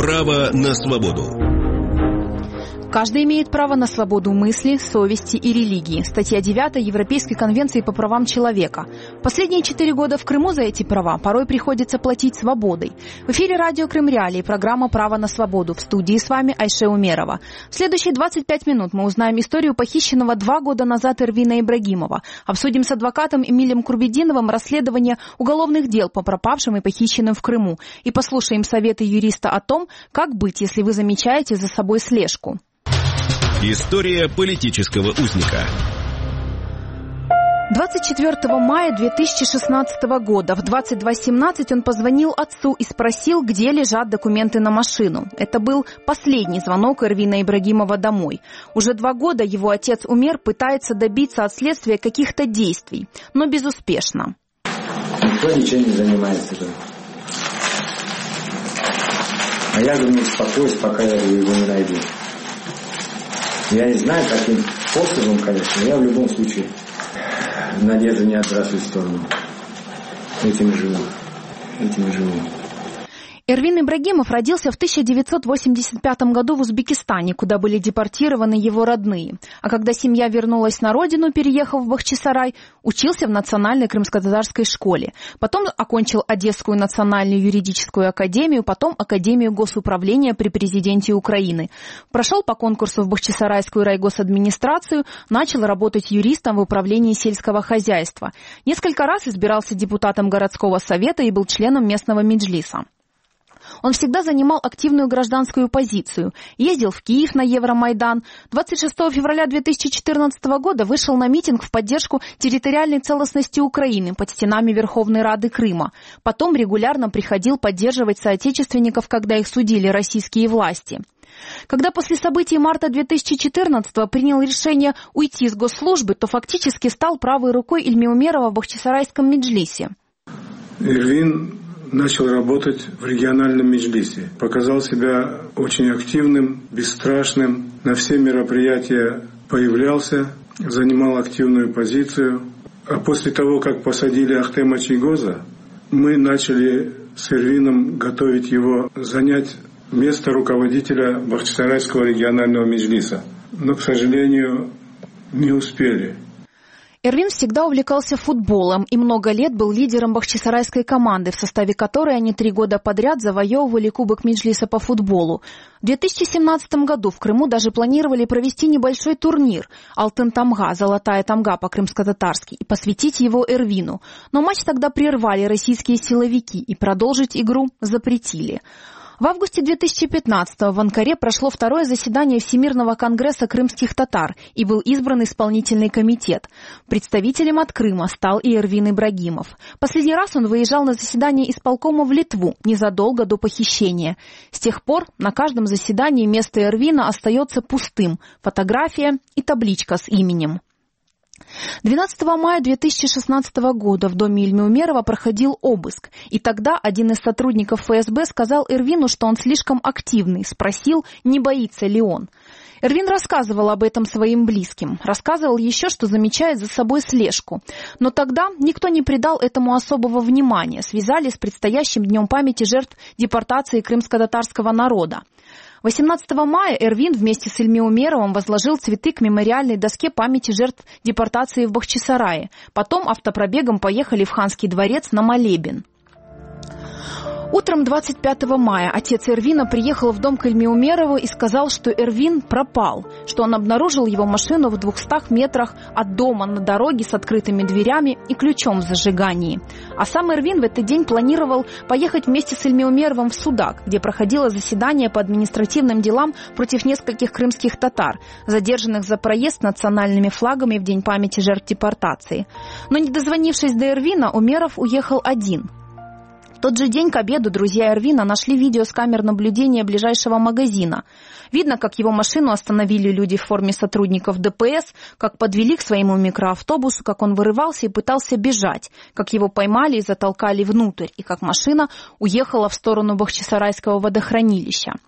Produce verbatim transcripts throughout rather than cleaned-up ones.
Право на свободу. Каждый имеет право на свободу мысли, совести и религии. Статья девятая Европейской конвенции по правам человека. Последние четыре года в Крыму за эти права порой приходится платить свободой. В эфире радио Крым Реалии, программа «Право на свободу». В студии с вами Айше Умерова. В следующие двадцать пять минут мы узнаем историю похищенного два года назад Эрвина Ибрагимова. Обсудим с адвокатом Эмилием Курбетдиновым расследование уголовных дел по пропавшим и похищенным в Крыму. И послушаем советы юриста о том, как быть, если вы замечаете за собой слежку. История политического узника. двадцать четвёртого мая две тысячи шестнадцатого года в двадцать два семнадцать он позвонил отцу и спросил, где лежат документы на машину. Это был последний звонок Эрвина Ибрагимова домой. Уже два года его отец Умер пытается добиться от следствия каких-то действий, но безуспешно. Никто ничем не занимается. А я думаю, успокоюсь, пока я его не найду. Я не знаю, каким способом, конечно, но я в любом случае надежду не отбрасываю в сторону. Этим и живу. Этим и живу. Эрвин Ибрагимов родился в тысяча девятьсот восемьдесят пятом году в Узбекистане, куда были депортированы его родные. А когда семья вернулась на родину, переехав в Бахчисарай, учился в Национальной крымско-татарской школе. Потом окончил Одесскую национальную юридическую академию, потом Академию госуправления при президенте Украины. Прошел по конкурсу в Бахчисарайскую райгосадминистрацию, начал работать юристом в управлении сельского хозяйства. Несколько раз избирался депутатом городского совета и был членом местного меджлиса. Он всегда занимал активную гражданскую позицию. Ездил в Киев на Евромайдан. двадцать шестого февраля две тысячи четырнадцатого года вышел на митинг в поддержку территориальной целостности Украины под стенами Верховной Рады Крыма. Потом регулярно приходил поддерживать соотечественников, когда их судили российские власти. Когда после событий марта две тысячи четырнадцатого принял решение уйти из госслужбы, то фактически стал правой рукой Ильми Умерова в Бахчисарайском меджлисе. Эрвин начал работать в региональном меджлисе. Показал себя очень активным, бесстрашным. На все мероприятия появлялся, занимал активную позицию. А после того, как посадили Ахтема Чийгоза, мы начали с Эрвином готовить его занять место руководителя Бахчисарайского регионального меджлиса. Но, к сожалению, не успели. Эрвин всегда увлекался футболом и много лет был лидером бахчисарайской команды, в составе которой они три года подряд завоевывали Кубок меджлиса по футболу. В две тысячи семнадцатом году в Крыму даже планировали провести небольшой турнир «Алтын-Тамга», «Золотая Тамга» по-крымско-татарски, и посвятить его Эрвину. Но матч тогда прервали российские силовики и продолжить игру запретили. В августе две тысячи пятнадцатого в Анкаре прошло второе заседание Всемирного конгресса крымских татар и был избран исполнительный комитет. Представителем от Крыма стал и Эрвин Ибрагимов. Последний раз он выезжал на заседание исполкома в Литву незадолго до похищения. С тех пор на каждом заседании место Эрвина остается пустым – фотография и табличка с именем. двенадцатого мая две тысячи шестнадцатого года в доме Ильми Умерова проходил обыск, и тогда один из сотрудников эф эс бэ сказал Эрвину, что он слишком активный, спросил, не боится ли он. Эрвин рассказывал об этом своим близким, рассказывал еще, что замечает за собой слежку. Но тогда никто не придал этому особого внимания, связали с предстоящим днем памяти жертв депортации крымско-татарского народа. восемнадцатого мая Эрвин вместе с Ильми Умеровым возложил цветы к мемориальной доске памяти жертв депортации в Бахчисарае. Потом автопробегом поехали в Ханский дворец на молебен. Утром двадцать пятого мая отец Эрвина приехал в дом к Ильми Умерову и сказал, что Эрвин пропал, что он обнаружил его машину в двухстах метрах от дома на дороге с открытыми дверями и ключом в зажигании. А сам Эрвин в этот день планировал поехать вместе с Ильми Умеровым в Судак, где проходило заседание по административным делам против нескольких крымских татар, задержанных за проезд с национальными флагами в день памяти жертв депортации. Но не дозвонившись до Эрвина, Умеров уехал один. В тот же день к обеду друзья Эрвина нашли видео с камер наблюдения ближайшего магазина. Видно, как его машину остановили люди в форме сотрудников дэ пэ эс, как подвели к своему микроавтобусу, как он вырывался и пытался бежать, как его поймали и затолкали внутрь, и как машина уехала в сторону Бахчисарайского водохранилища.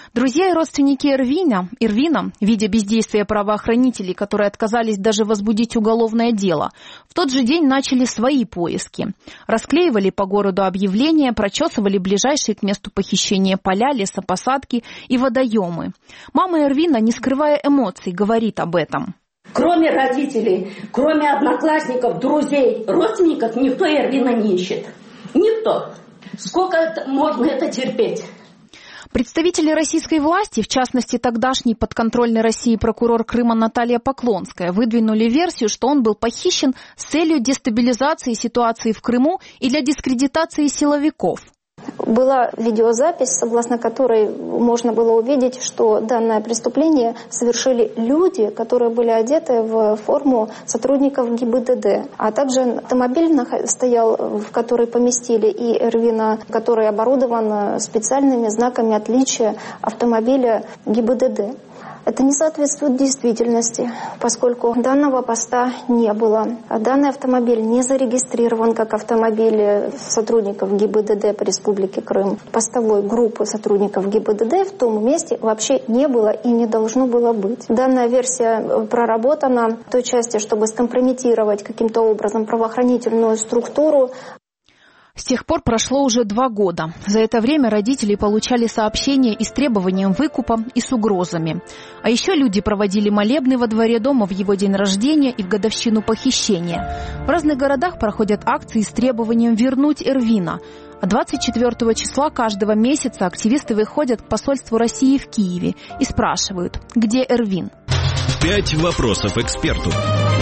Друзья и родственники Эрвина, Эрвина, видя бездействие правоохранителей, которые отказались даже возбудить уголовное дело, в тот же день начали свои поиски. Расклеивали по городу объявления, прочесывали ближайшие к месту похищения поля, лесопосадки и водоемы. Мама Эрвина, не скрывая эмоций, говорит об этом. Кроме родителей, кроме одноклассников, друзей, родственников, никто Эрвина не ищет. Никто. Сколько это, можно это терпеть? Представители российской власти, в частности тогдашний подконтрольный России прокурор Крыма Наталья Поклонская, выдвинули версию, что он был похищен с целью дестабилизации ситуации в Крыму и для дискредитации силовиков. Была видеозапись, согласно которой можно было увидеть, что данное преступление совершили люди, которые были одеты в форму сотрудников ГИБДД. А также автомобиль стоял, в который поместили и Эрвина, который оборудован специальными знаками отличия автомобиля ГИБДД. Это не соответствует действительности, поскольку данного поста не было. Данный автомобиль не зарегистрирован как автомобиль сотрудников ГИБДД по Республике Крым. Постовой группы сотрудников ГИБДД в том месте вообще не было и не должно было быть. Данная версия проработана в той части, чтобы скомпрометировать каким-то образом правоохранительную структуру. С тех пор прошло уже два года. За это время родители получали сообщения и с требованием выкупа, и с угрозами. А еще люди проводили молебны во дворе дома в его день рождения и в годовщину похищения. В разных городах проходят акции с требованием вернуть Эрвина. А двадцать четвёртого числа каждого месяца активисты выходят к посольству России в Киеве и спрашивают, где Эрвин. Пять вопросов эксперту.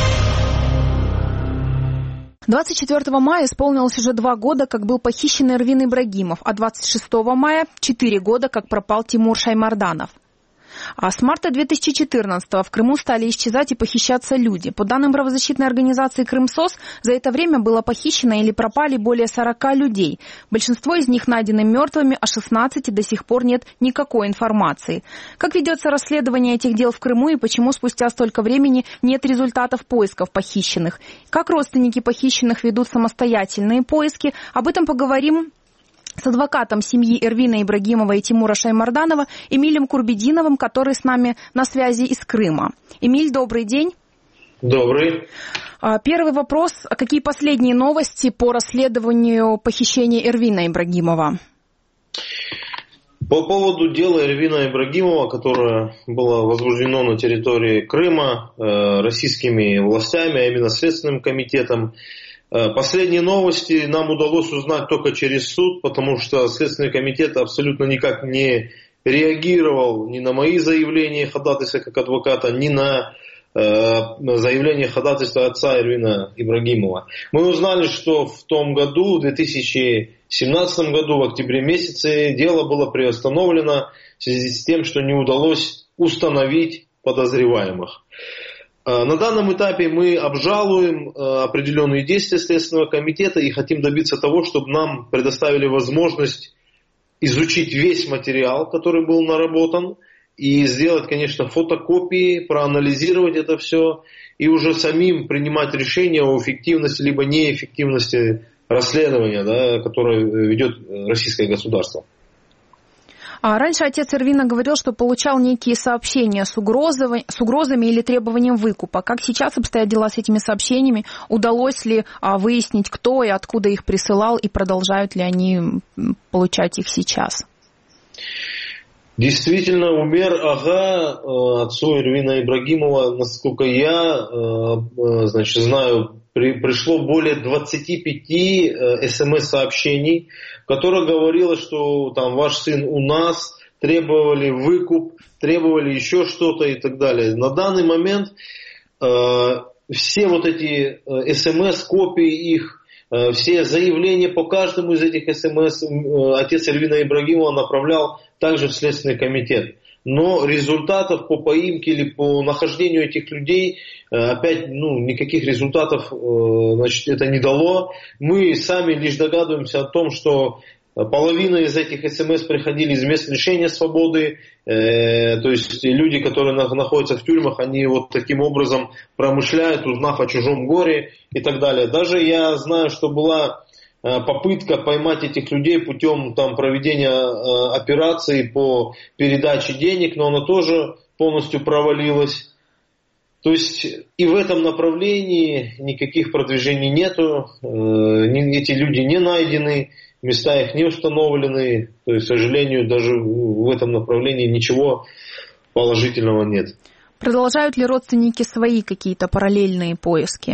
двадцать четвёртого мая исполнилось уже два года, как был похищен Эрвин Ибрагимов, а двадцать шестого мая – четыре года, как пропал Тимур Шаймарданов. А с марта две тысячи четырнадцатого в Крыму стали исчезать и похищаться люди. По данным правозащитной организации «Крымсос», за это время было похищено или пропали более сорока людей. Большинство из них найдены мертвыми, а шестнадцати до сих пор нет никакой информации. Как ведется расследование этих дел в Крыму и почему спустя столько времени нет результатов поисков похищенных? Как родственники похищенных ведут самостоятельные поиски? Об этом поговорим с адвокатом семьи Эрвина Ибрагимова и Тимура Шаймарданова Эмилем Курбединовым, который с нами на связи из Крыма. Эмиль, добрый день. Добрый. Первый вопрос. Какие последние новости по расследованию похищения Эрвина Ибрагимова? По поводу дела Эрвина Ибрагимова, которое было возбуждено на территории Крыма э, российскими властями, а именно Следственным комитетом, последние новости нам удалось узнать только через суд, потому что Следственный комитет абсолютно никак не реагировал ни на мои заявления ходатайства как адвоката, ни на э, заявление ходатайства отца Эрвина Ибрагимова. Мы узнали, что в том году, в две тысячи семнадцатом году, в октябре месяце, дело было приостановлено в связи с тем, что не удалось установить подозреваемых. На данном этапе мы обжалуем определенные действия Следственного комитета и хотим добиться того, чтобы нам предоставили возможность изучить весь материал, который был наработан, и сделать, конечно, фотокопии, проанализировать это все, и уже самим принимать решение о эффективности либо неэффективности расследования, да, которое ведет российское государство. А раньше отец Эрвина говорил, что получал некие сообщения с угрозами, с угрозами или требованием выкупа. Как сейчас обстоят дела с этими сообщениями? Удалось ли а, выяснить, кто и откуда их присылал, и продолжают ли они получать их сейчас? Действительно, Умер Ага, отцу Эрвина Ибрагимова, насколько я значит, знаю, при, пришло более двадцати пяти эс эм эс-сообщений, в которых говорилось, что там ваш сын у нас, требовали выкуп, требовали еще что-то и так далее. На данный момент э, все вот эти эс эм эс, копии их, э, все заявления по каждому из этих эс эм эс э, отец Эрвина Ибрагимова направлял также в Следственный комитет. Но результатов по поимке или по нахождению этих людей, опять, ну, никаких результатов, значит, это не дало. Мы сами лишь догадываемся о том, что половина из этих эс эм эс приходили из мест лишения свободы, э, то есть люди, которые находятся в тюрьмах, они вот таким образом промышляют, узнав о чужом горе и так далее. Даже я знаю, что была попытка поймать этих людей путем там, проведения операций по передаче денег, но она тоже полностью провалилась. То есть и в этом направлении никаких продвижений нету, эти люди не найдены, места их не установлены, то есть, к сожалению, даже в этом направлении ничего положительного нет. Продолжают ли родственники свои какие-то параллельные поиски?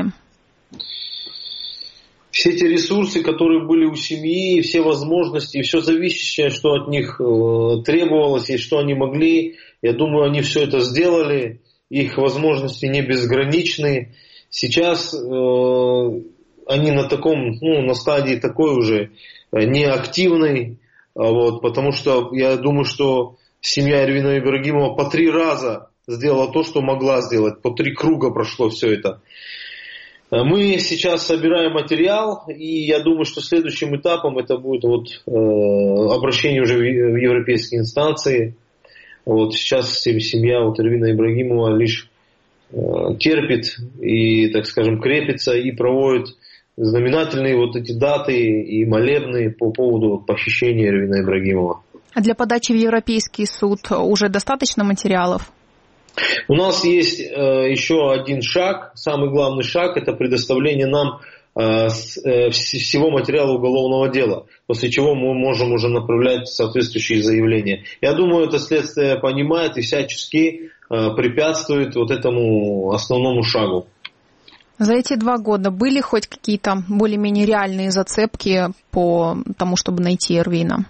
Все те ресурсы, которые были у семьи, все возможности, все зависящее, что от них требовалось и что они могли, я думаю, они все это сделали. Их возможности не безграничны. Сейчас э, они на таком, ну, на стадии такой уже неактивной, вот, потому что я думаю, что семья Эрвина Ибрагимова по три раза сделала то, что могла сделать, по три круга прошло все это. Мы сейчас собираем материал, и я думаю, что следующим этапом это будет вот, э, обращение уже в европейские инстанции. Вот сейчас семья вот Эрвина Ибрагимова лишь э, терпит и, так скажем, крепится и проводит знаменательные вот эти даты и молебны по поводу похищения Эрвина Ибрагимова. А для подачи в Европейский суд уже достаточно материалов? У нас есть э, еще один шаг, самый главный шаг, это предоставление нам э, с, э, всего материала уголовного дела, после чего мы можем уже направлять соответствующие заявления. Я думаю, это следствие понимает и всячески э, препятствует вот этому основному шагу. За эти два года были хоть какие-то более-менее реальные зацепки по тому, чтобы найти Эрвина?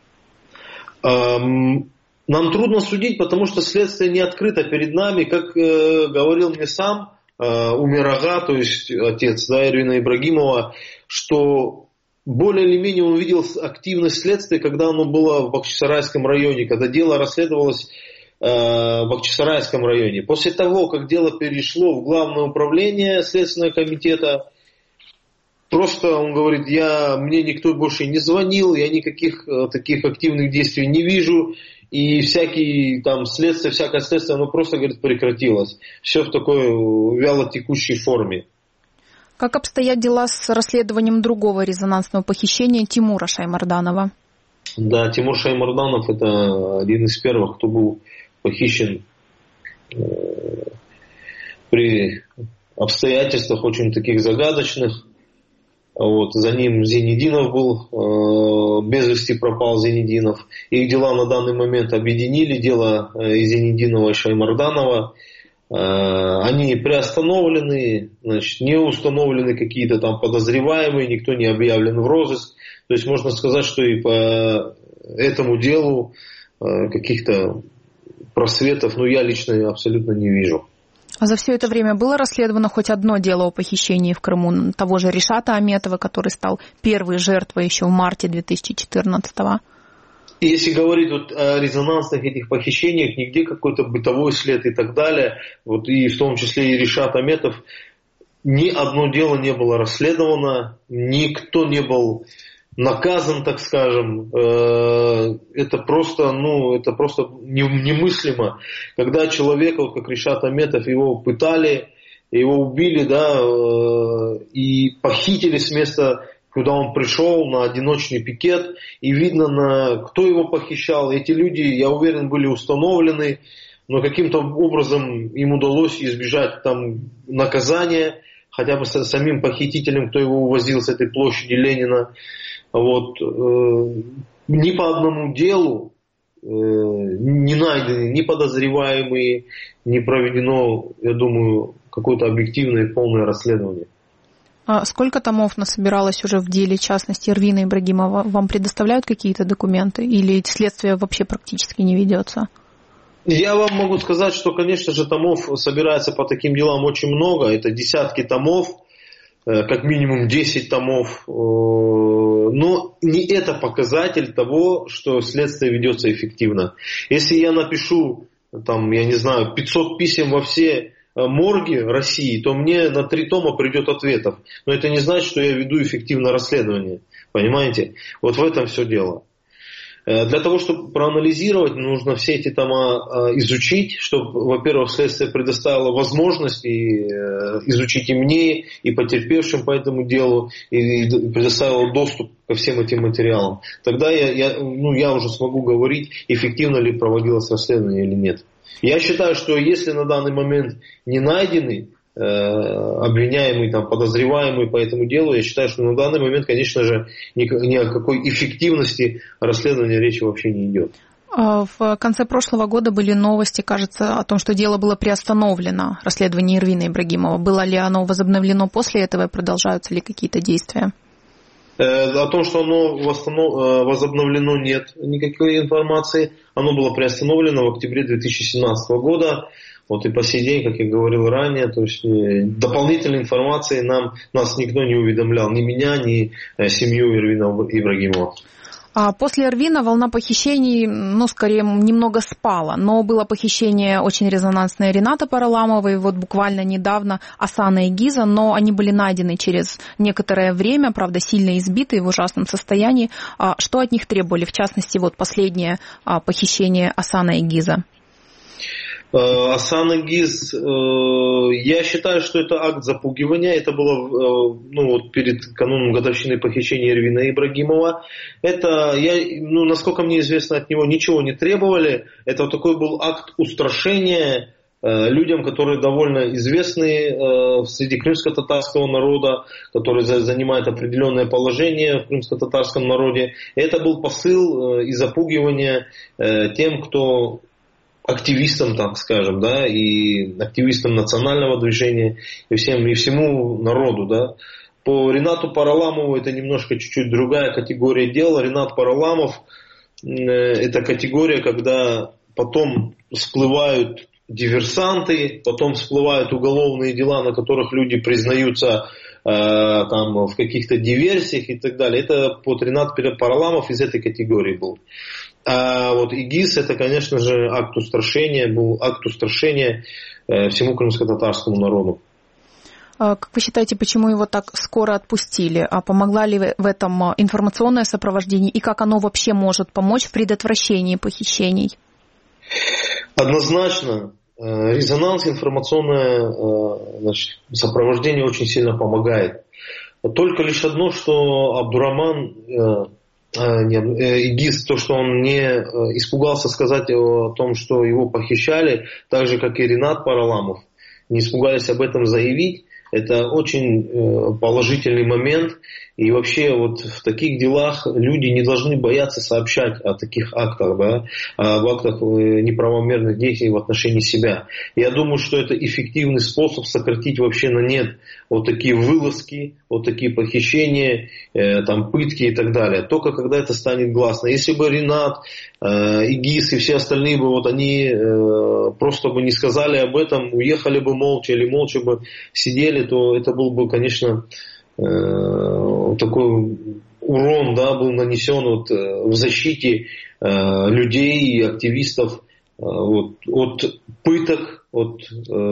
Эм... Нам трудно судить, потому что следствие не открыто перед нами. Как э, говорил мне сам э, Умер Ага, то есть отец, да, Эрвина Ибрагимова, что более или менее он видел активность следствия, когда оно было в Бахчисарайском районе, когда дело расследовалось э, в Бахчисарайском районе. После того, как дело перешло в Главное управление Следственного комитета, просто он говорит, я, мне никто больше не звонил, я никаких э, таких активных действий не вижу. И всякие там следствия, всякое следствие, оно просто, говорит, прекратилось. Все в такой вяло текущей форме. Как обстоят дела с расследованием другого резонансного похищения Тимура Шаймарданова? Да, Тимур Шаймарданов это один из первых, кто был похищен э, при обстоятельствах очень таких загадочных. Вот, за ним Зейнединов был, э, без вести пропал Зейнединов. Их дела на данный момент объединили, дело и Зейнединова и Шаймарданова. Э, они приостановлены, значит, не установлены какие-то там подозреваемые, никто не объявлен в розыск. То есть можно сказать, что и по этому делу э, каких-то просветов, ну, я лично абсолютно не вижу. А за все это время было расследовано хоть одно дело о похищении в Крыму того же Ришата Аметова, который стал первой жертвой еще в марте две тысячи четырнадцатого? Если говорить вот о резонансных этих похищениях, нигде какой-то бытовой след и так далее, вот и в том числе и Ришат Аметов, ни одно дело не было расследовано, никто не был наказан, так скажем. Это просто, ну, это просто немыслимо. Когда человека, вот как Ришат Аметов, его пытали, его убили, да, и похитили с места, куда он пришел, на одиночный пикет, и видно, на, кто его похищал. Эти люди, я уверен, были установлены, но каким-то образом им удалось избежать там наказания, хотя бы самим похитителям, кто его увозил с этой площади Ленина. Вот, э, ни по одному делу э, не найдены ни подозреваемые, не проведено, я думаю, какое-то объективное и полное расследование. А сколько томов насобиралось уже в деле, в частности, Эрвина Ибрагимова? Вам предоставляют какие-то документы или следствие вообще практически не ведется? Я вам могу сказать, что, конечно же, томов собирается по таким делам очень много. Это десятки томов, как минимум десять томов. Но не это показатель того, что следствие ведется эффективно. Если я напишу, там, я не знаю, пятьсот писем во все морги России, то мне на три тома придет ответов. Но это не значит, что я веду эффективное расследование. Понимаете? Вот в этом все дело. Для того, чтобы проанализировать, нужно все эти там изучить, чтобы, во-первых, следствие предоставило возможность и изучить и мне, и потерпевшим по этому делу, и предоставило доступ ко всем этим материалам. Тогда я, я, ну, я уже смогу говорить, эффективно ли проводилось расследование или нет. Я считаю, что если на данный момент не найдены э, обвиняемые, там, подозреваемые по этому делу, я считаю, что на данный момент, конечно же, ни, ни о какой эффективности расследования речи вообще не идет. В конце прошлого года были новости, кажется, о том, что дело было приостановлено, расследование Эрвина Ибрагимова. Было ли оно возобновлено после этого и продолжаются ли какие-то действия? О том, что оно возобновлено, нет никакой информации. Оно было приостановлено в октябре две тысячи семнадцатого года. Вот и по сей день, как я говорил ранее, то есть дополнительной информации нам, нас никто не уведомлял. Ни меня, ни семью Эрвина Ибрагимова. После Эрвина волна похищений, ну, скорее, немного спала. Но было похищение очень резонансное Рената Параламова, и вот буквально недавно Асана Эгиза, но они были найдены через некоторое время, правда, сильно избитые, в ужасном состоянии. Что от них требовали? В частности, вот последнее похищение Асана Эгиза. Асан Эгиз, я считаю, что это акт запугивания. Это было, ну, вот перед кануном годовщины похищения Эрвина Ибрагимова. Это, я, ну, насколько мне известно, от него ничего не требовали. Это вот такой был акт устрашения людям, которые довольно известны среди крымско-татарского народа, которые занимают определенное положение в крымско-татарском народе. Это был посыл и запугивание тем, кто активистам, так скажем, да, и активистам национального движения, и всем, и всему народу, да. По Ренату Параламову это немножко чуть-чуть другая категория дела. Ренат Параламов э, это категория, когда потом всплывают диверсанты, потом всплывают уголовные дела, на которых люди признаются э, там, в каких-то диверсиях и так далее. Это вот Ренат Параламов из этой категории был. А вот ИГИС, это, конечно же, акт устрашения, был акт устрашения э, всему крымско-татарскому народу. Как вы считаете, почему его так скоро отпустили? А помогла ли в этом информационное сопровождение и как оно вообще может помочь в предотвращении похищений? Однозначно. Резонанс, информационное, значит, сопровождение очень сильно помогает. Только лишь одно, что Абдураман, нет, ИГИС, то, что он не испугался сказать о том, что его похищали, так же, как и Ренат Параламов, не испугались об этом заявить. Это очень положительный момент. И вообще вот в таких делах люди не должны бояться сообщать о таких актах, да, об актах неправомерных действий в отношении себя. Я думаю, что это эффективный способ сократить вообще на нет вот такие вылазки, вот такие похищения, э, там, пытки и так далее. Только когда это станет гласно. Если бы Ренат, э, ИГИС и все остальные бы, вот они э, просто бы не сказали об этом, уехали бы молча или молча бы сидели, то это был бы, конечно, такой урон, да, был нанесен вот в защите э, людей и активистов э, вот, от пыток, от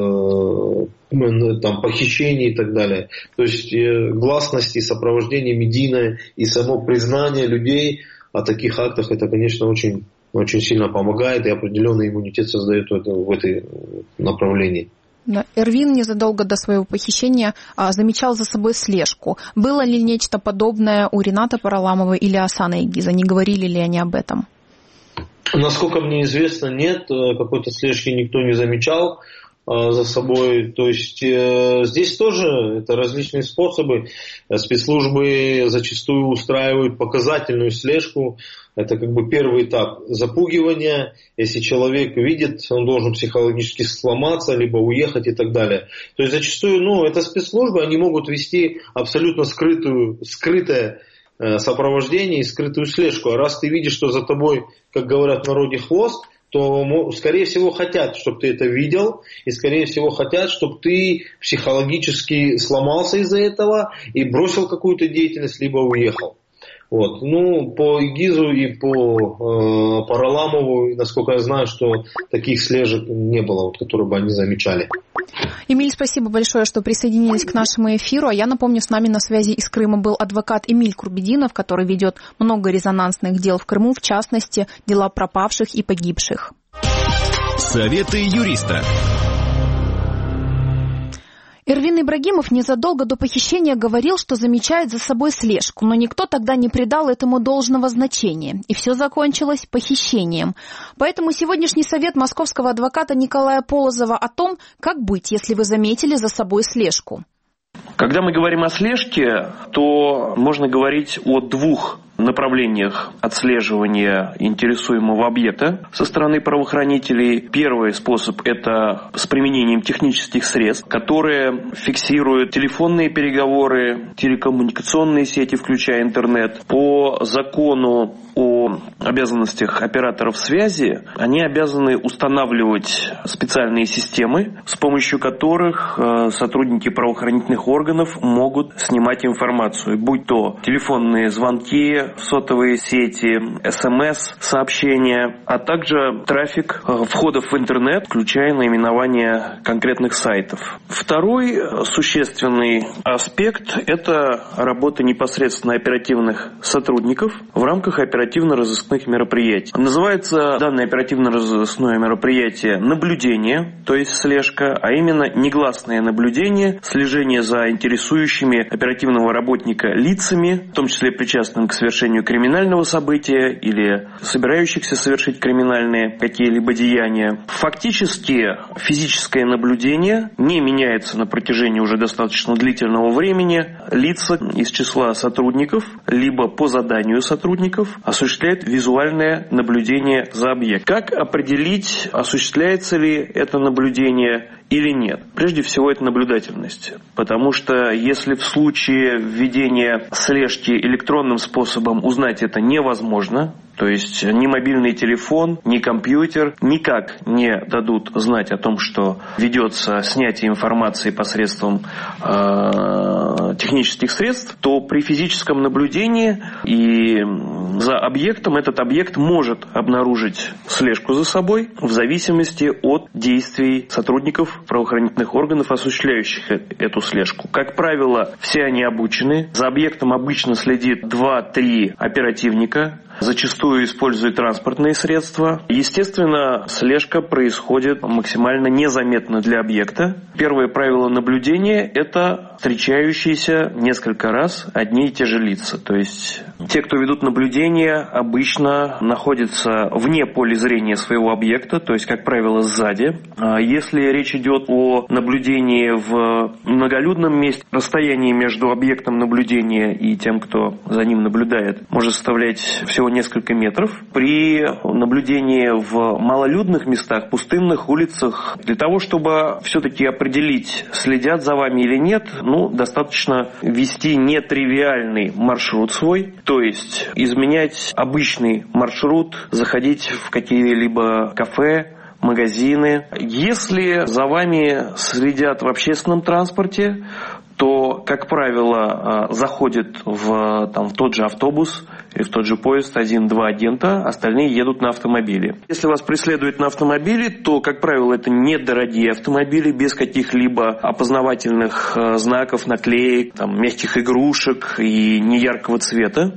э, там, похищений и так далее. То есть э, гласность и сопровождение медийное и само признание людей о таких актах, это, конечно, очень, очень сильно помогает и определенный иммунитет создает это, в этой направлении. Эрвин незадолго до своего похищения а, замечал за собой слежку. Было ли нечто подобное у Рената Параламова или Асана Эгиза? Не говорили ли они об этом? Насколько мне известно, нет. Какой-то слежки никто не замечал а, за собой. То есть э, здесь тоже это различные способы. Спецслужбы зачастую устраивают показательную слежку. Это как бы первый этап запугивания. Если человек видит, он должен психологически сломаться, либо уехать и так далее. То есть зачастую, ну, это спецслужбы, они могут вести абсолютно скрытую, скрытое э, сопровождение и скрытую слежку. А раз ты видишь, что за тобой, как говорят в народе, хвост, то, скорее всего, хотят, чтобы ты это видел, и, скорее всего, хотят, чтобы ты психологически сломался из-за этого и бросил какую-то деятельность, либо уехал. Вот. Ну, по ИГИЗу и по э, Параламову, насколько я знаю, что таких слежек не было, вот, которые бы они замечали. Эмиль, спасибо большое, что присоединились к нашему эфиру. А я напомню, с нами на связи из Крыма был адвокат Эмиль Курбединов, который ведет много резонансных дел в Крыму, в частности, дела пропавших и погибших. Советы юриста. Эрвин Ибрагимов незадолго до похищения говорил, что замечает за собой слежку, но никто тогда не придал этому должного значения, и все закончилось похищением. Поэтому сегодняшний совет московского адвоката Николая Полозова о том, как быть, если вы заметили за собой слежку. Когда мы говорим о слежке, то можно говорить о двух направлениях отслеживания интересуемого объекта со стороны правоохранителей. Первый способ – это с применением технических средств, которые фиксируют телефонные переговоры, телекоммуникационные сети, включая интернет. По закону о обязанностях операторов связи они обязаны устанавливать специальные системы, с помощью которых сотрудники правоохранительных органов могут снимать информацию, будь то телефонные звонки, сотовые сети, смс-сообщения, а также трафик входов в интернет, включая наименование конкретных сайтов. Второй существенный аспект – это работа непосредственно оперативных сотрудников в рамках оперативно-розыскных мероприятий. Называется данное оперативно-розыскное мероприятие наблюдение, то есть слежка, а именно негласное наблюдение, слежение за интересующими оперативного работника лицами, в том числе причастным к совершению криминального события или собирающихся совершить криминальные какие-либо деяния. Фактически физическое наблюдение не меняется на протяжении уже достаточно длительного времени. Лица из числа сотрудников, либо по заданию сотрудников, осуществляют визуальное наблюдение за объектом. Как определить, осуществляется ли это наблюдение или нет? Прежде всего, это наблюдательность. Потому что если в случае введения слежки электронным способом узнать это невозможно, то есть ни мобильный телефон, ни компьютер никак не дадут знать о том, что ведется снятие информации посредством э, технических средств, то при физическом наблюдении и за объектом этот объект может обнаружить слежку за собой в зависимости от действий сотрудников правоохранительных органов, осуществляющих эту слежку. Как правило, все они обучены. За объектом обычно следит два-три оперативника. Зачастую используют транспортные средства. Естественно, слежка происходит максимально незаметно для объекта. Первое правило наблюдения – это встречающиеся несколько раз одни и те же лица. То есть те, кто ведут наблюдение, обычно находятся вне поля зрения своего объекта, то есть, как правило, сзади. Если речь идет о наблюдении в многолюдном месте, расстояние между объектом наблюдения и тем, кто за ним наблюдает, может составлять всего несколько метров. При наблюдении в малолюдных местах, пустынных улицах, для того, чтобы все-таки определить, следят за вами или нет, ну, достаточно вести нетривиальный маршрут свой, то есть изменять обычный маршрут, заходить в какие-либо кафе, магазины. Если за вами следят в общественном транспорте, то, как правило, заходит в, там, в тот же автобус или в тот же поезд один-два агента, остальные едут на автомобиле. Если вас преследуют на автомобиле, то, как правило, это недорогие автомобили, без каких-либо опознавательных знаков, наклеек, там, мягких игрушек и неяркого цвета.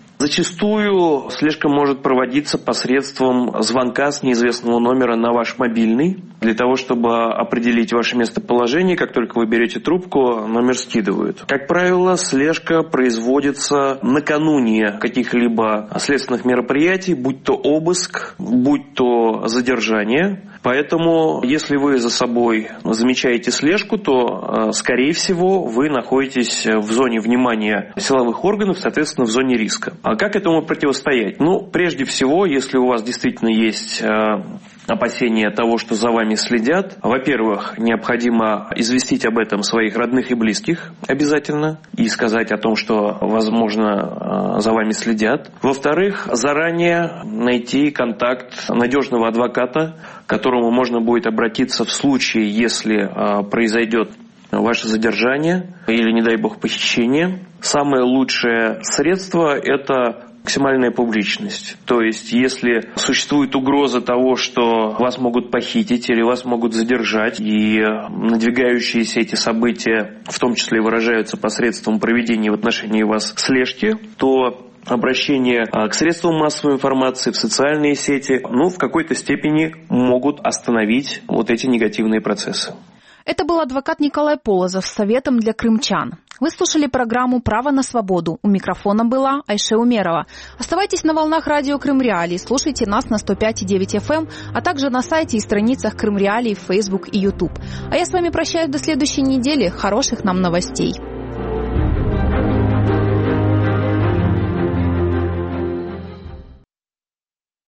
Зачастую слежка может проводиться посредством звонка с неизвестного номера на ваш мобильный. Для того, чтобы определить ваше местоположение, как только вы берете трубку, номер скидывают. Как правило, слежка производится накануне каких-либо следственных мероприятий, будь то обыск, будь то задержание. Поэтому, если вы за собой замечаете слежку, то, скорее всего, вы находитесь в зоне внимания силовых органов, соответственно, в зоне риска. А как этому противостоять? Ну, прежде всего, если у вас действительно есть опасения того, что за вами следят, во-первых, необходимо известить об этом своих родных и близких обязательно и сказать о том, что, возможно, за вами следят. Во-вторых, заранее найти контакт надежного адвоката, к которому можно будет обратиться в случае, если произойдет ваше задержание или, не дай бог, похищение. Самое лучшее средство – это максимальная публичность. То есть, если существует угроза того, что вас могут похитить или вас могут задержать, и надвигающиеся эти события, в том числе выражаются посредством проведения в отношении вас слежки, то обращение к средствам массовой информации, в социальные сети, ну, в какой-то степени могут остановить вот эти негативные процессы. Это был адвокат Николай Полозов с советом для крымчан. Вы слушали программу «Право на свободу». У микрофона была Айше Умерова. Оставайтесь на волнах радио Крым Реалии, слушайте нас на сто пять и девять эф эм, а также на сайте и страницах Крым Реалии в Facebook и YouTube. А я с вами прощаюсь до следующей недели. Хороших нам новостей.